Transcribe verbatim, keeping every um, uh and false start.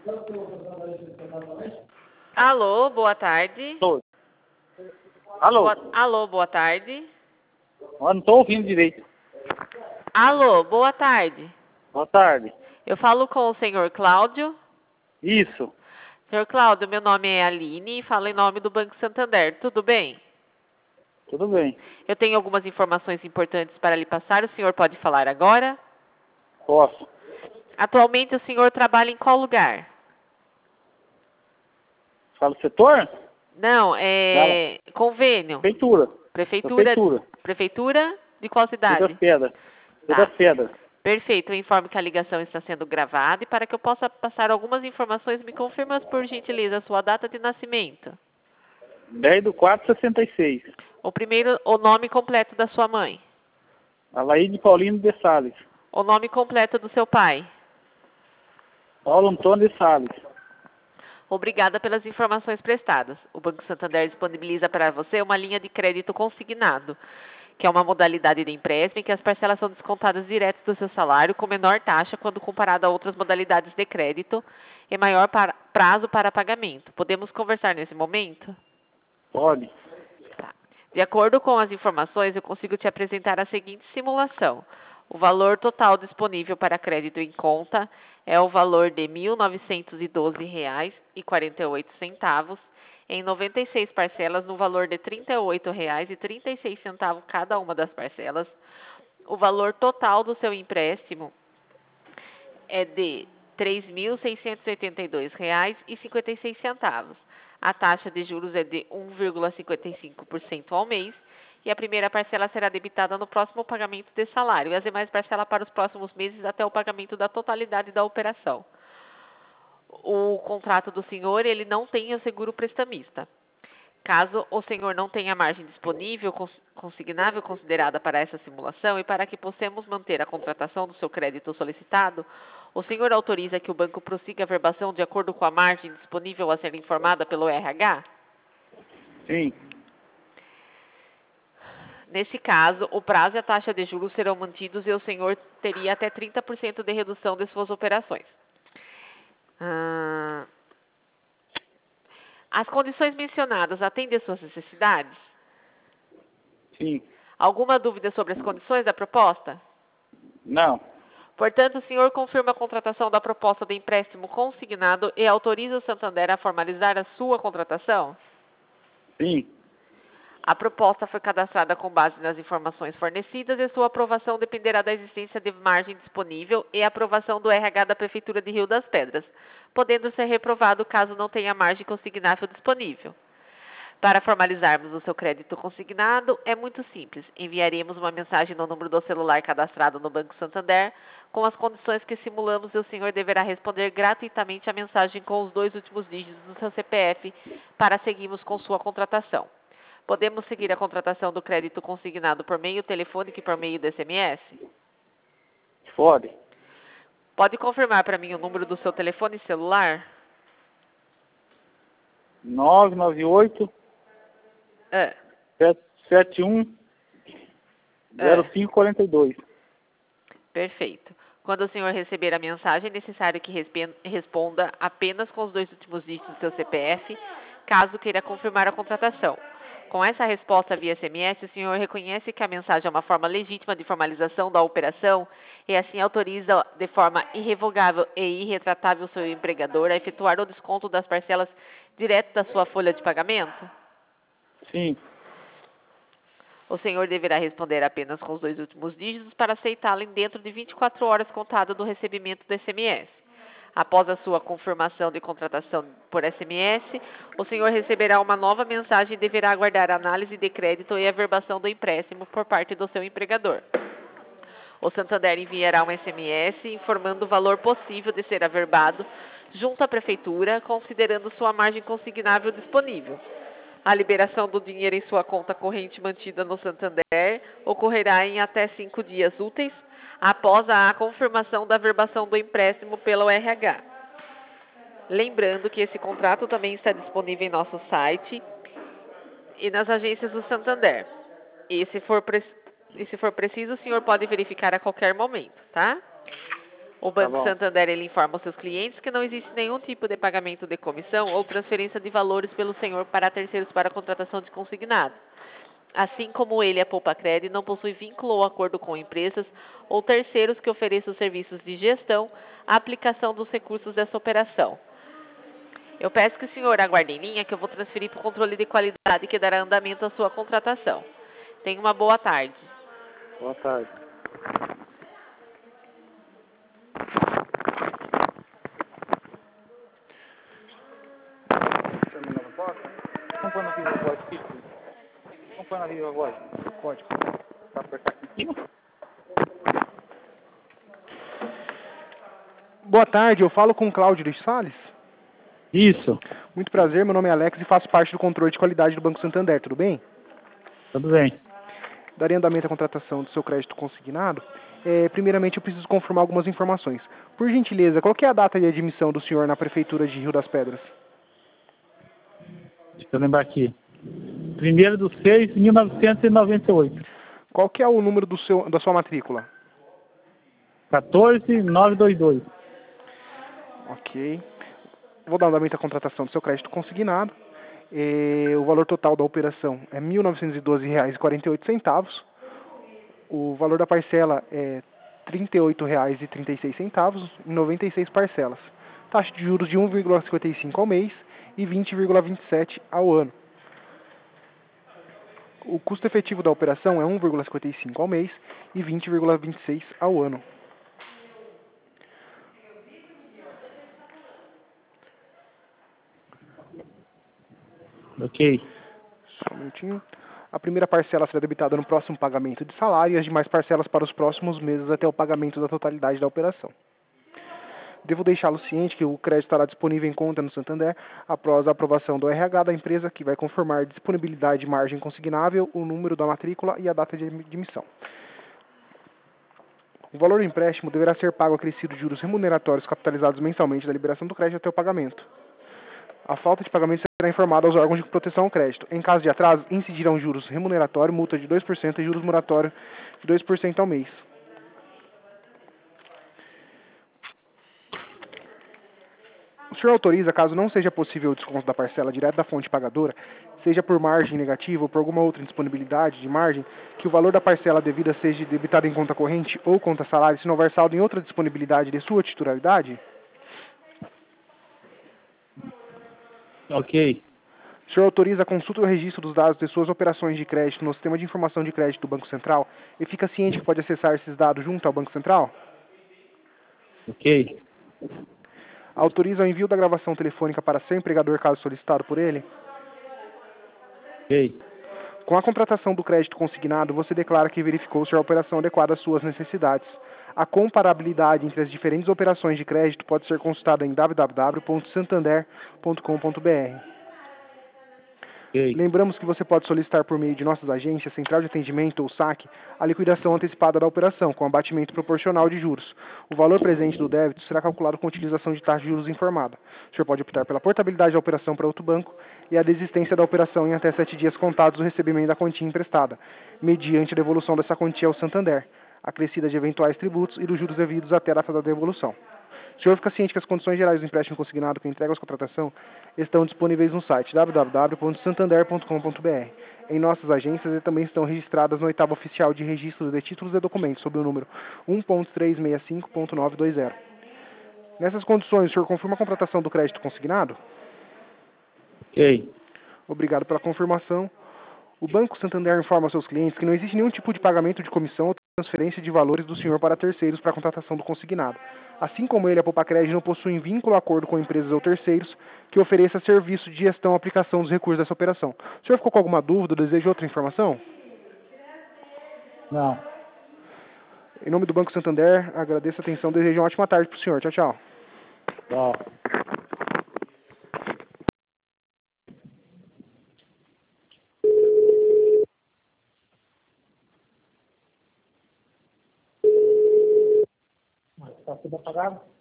Alô, boa tarde. Tô. Alô? Boa- Alô, boa tarde. Eu não estou ouvindo direito. Alô, boa tarde. Boa tarde. Eu falo com o senhor Cláudio. Isso. Senhor Cláudio, meu nome é Aline e falo em nome do Banco Santander. Tudo bem? Tudo bem. Eu tenho algumas informações importantes para lhe passar. O senhor pode falar agora? Posso. Atualmente o senhor trabalha em qual lugar? Fala o setor? Não, Fala. é convênio. Prefeitura. Prefeitura. Prefeitura. Prefeitura de qual Rio das cidade? Pedras. Rio Tá. das Pedras. Perfeito, eu informo que a ligação está sendo gravada e para que eu possa passar algumas informações, me confirma por gentileza a sua data de nascimento. dez do quatro de sessenta e seis. O primeiro, o nome completo da sua mãe. Alaíde Paulino de Salles. O nome completo do seu pai. Paulo Antônio de Salles. Obrigada pelas informações prestadas. O Banco Santander disponibiliza para você uma linha de crédito consignado, que é uma modalidade de empréstimo em que as parcelas são descontadas direto do seu salário com menor taxa quando comparado a outras modalidades de crédito e maior para- prazo para pagamento. Podemos conversar nesse momento? Pode. Tá. De acordo com as informações, eu consigo te apresentar a seguinte simulação. O valor total disponível para crédito em conta é o valor de mil novecentos e doze reais e quarenta e oito centavos em noventa e seis parcelas no valor de trinta e oito reais e trinta e seis centavos cada uma das parcelas. O valor total do seu empréstimo é de três mil seiscentos e oitenta e dois reais e cinquenta e seis centavos. A taxa de juros é de um vírgula cinquenta e cinco por cento ao mês e a primeira parcela será debitada no próximo pagamento de salário e as demais parcelas para os próximos meses até o pagamento da totalidade da operação. O contrato do senhor, ele não tem o seguro prestamista. Caso o senhor não tenha margem disponível, cons- consignável considerada para essa simulação e para que possamos manter a contratação do seu crédito solicitado, o senhor autoriza que o banco prossiga a verbação de acordo com a margem disponível a ser informada pelo R H? Sim. Nesse caso, o prazo e a taxa de juros serão mantidos e o senhor teria até trinta por cento de redução de suas operações. Ah, as condições mencionadas atendem às suas necessidades? Sim. Alguma dúvida sobre as condições da proposta? Não. Portanto, o senhor confirma a contratação da proposta de empréstimo consignado e autoriza o Santander a formalizar a sua contratação? Sim. A proposta foi cadastrada com base nas informações fornecidas e sua aprovação dependerá da existência de margem disponível e aprovação do R H da Prefeitura de Rio das Pedras, podendo ser reprovado caso não tenha margem consignável disponível. Para formalizarmos o seu crédito consignado, é muito simples. Enviaremos uma mensagem no número do celular cadastrado no Banco Santander com as condições que simulamos e o senhor deverá responder gratuitamente a mensagem com os dois últimos dígitos do seu C P F para seguirmos com sua contratação. Podemos seguir a contratação do crédito consignado por meio telefônico e por meio de S M S? Pode. Pode confirmar para mim o número do seu telefone celular? nove nove oito, É. sete um, zero cinco quatro dois. Perfeito. Quando o senhor receber a mensagem, é necessário que respe- responda apenas com os dois últimos dígitos do seu C P F, caso queira confirmar a contratação. Com essa resposta via S M S, o senhor reconhece que a mensagem é uma forma legítima de formalização da operação e assim autoriza de forma irrevogável e irretratável o seu empregador a efetuar o desconto das parcelas direto da sua folha de pagamento? Sim. O senhor deverá responder apenas com os dois últimos dígitos para aceitá-la em dentro de vinte e quatro horas contada do recebimento do S M S. Após a sua confirmação de contratação por S M S, o senhor receberá uma nova mensagem e deverá aguardar a análise de crédito e a verbação do empréstimo por parte do seu empregador. O Santander enviará um S M S informando o valor possível de ser averbado junto à Prefeitura, considerando sua margem consignável disponível. A liberação do dinheiro em sua conta corrente mantida no Santander ocorrerá em até cinco dias úteis após a confirmação da verbação do empréstimo pelo R H. Lembrando que esse contrato também está disponível em nosso site e nas agências do Santander. E se for, pre- e se for preciso, o senhor pode verificar a qualquer momento, tá? O Tá Banco bom. Santander ele informa aos seus clientes que não existe nenhum tipo de pagamento de comissão ou transferência de valores pelo senhor para terceiros para a contratação de consignado. Assim como ele, a Poupa Cred, não possui vínculo ou acordo com empresas ou terceiros que ofereçam serviços de gestão à aplicação dos recursos dessa operação. Eu peço que o senhor aguarde em linha que eu vou transferir para o controle de qualidade que dará andamento à sua contratação. Tenha uma boa tarde. Boa tarde. Terminando a porta? Vamos pôr na Viva Voz, filho. Vamos pôr na Viva Voz. Pode. Pra apertar aqui em cima? Boa tarde, eu falo com o Cláudio dos Salles. Isso. Muito prazer, meu nome é Alex e faço parte do controle de qualidade do Banco Santander, tudo bem? Tudo bem. Daria andamento à contratação do seu crédito consignado. É, primeiramente, eu preciso confirmar algumas informações. Por gentileza, qual que é a data de admissão do senhor na Prefeitura de Rio das Pedras? Deixa eu lembrar aqui. Primeiro do seis de mil novecentos e noventa e oito. Qual que é o número do seu, da sua matrícula? quatorze mil novecentos e vinte e dois. Ok. Vou dar andamento à contratação do seu crédito consignado. É, o valor total da operação é mil novecentos e doze reais e quarenta e oito centavos. O valor da parcela é trinta e oito reais e trinta e seis centavos em noventa e seis parcelas. Taxa de juros de um vírgula cinquenta e cinco ao mês e vinte vírgula vinte e sete ao ano. O custo efetivo da operação é um vírgula cinquenta e cinco ao mês e vinte vírgula vinte e seis ao ano. Ok. Só um minutinho. A primeira parcela será debitada no próximo pagamento de salário e as demais parcelas para os próximos meses até o pagamento da totalidade da operação. Devo deixá-lo ciente que o crédito estará disponível em conta no Santander após a aprovação do R H da empresa, que vai conformar disponibilidade de margem consignável, o número da matrícula e a data de emissão. O valor do empréstimo deverá ser pago acrescido de juros remuneratórios capitalizados mensalmente da liberação do crédito até o pagamento. A falta de pagamento será informada aos órgãos de proteção ao crédito. Em caso de atraso, incidirão juros remuneratórios, multa de dois por cento e juros moratórios de dois por cento ao mês. O senhor autoriza, caso não seja possível o desconto da parcela direto da fonte pagadora, seja por margem negativa ou por alguma outra indisponibilidade de margem, que o valor da parcela devida seja debitado em conta corrente ou conta salário se não houver saldo em outra disponibilidade de sua titularidade? Ok. O senhor autoriza a consulta e o registro dos dados de suas operações de crédito no sistema de informação de crédito do Banco Central e fica ciente que pode acessar esses dados junto ao Banco Central? Ok. Autoriza o envio da gravação telefônica para seu empregador caso solicitado por ele? Ok. Com a contratação do crédito consignado, você declara que verificou se a operação adequada às suas necessidades. A comparabilidade entre as diferentes operações de crédito pode ser consultada em w w w ponto santander ponto com ponto b r. Ok. Lembramos que você pode solicitar por meio de nossas agências, central de atendimento ou saque, a liquidação antecipada da operação, com abatimento proporcional de juros. O valor presente do débito será calculado com utilização de taxa de juros informada. O senhor pode optar pela portabilidade da operação para outro banco e a desistência da operação em até sete dias contados do recebimento da quantia emprestada, mediante a devolução dessa quantia ao Santander, acrescida de eventuais tributos e dos juros devidos até a data da devolução. O senhor fica ciente que as condições gerais do empréstimo consignado com entrega às contratação estão disponíveis no site w w w ponto santander ponto com ponto b r. Em nossas agências e também estão registradas no oitavo oficial de registro de títulos e documentos, sob o número um ponto trezentos e sessenta e cinco ponto novecentos e vinte. Nessas condições, o senhor confirma a contratação do crédito consignado? Ok. Obrigado pela confirmação. O Banco Santander informa aos seus clientes que não existe nenhum tipo de pagamento de comissão ou transferência de valores do senhor para terceiros para a contratação do consignado. Assim como ele, a Popacred não possui vínculo ou acordo com empresas ou terceiros que ofereça serviço de gestão ou aplicação dos recursos dessa operação. O senhor ficou com alguma dúvida ou deseja outra informação? Não. Em nome do Banco Santander, agradeço a atenção e desejo uma ótima tarde para o senhor. Tchau, tchau. Tchau. Mas está tudo apagado?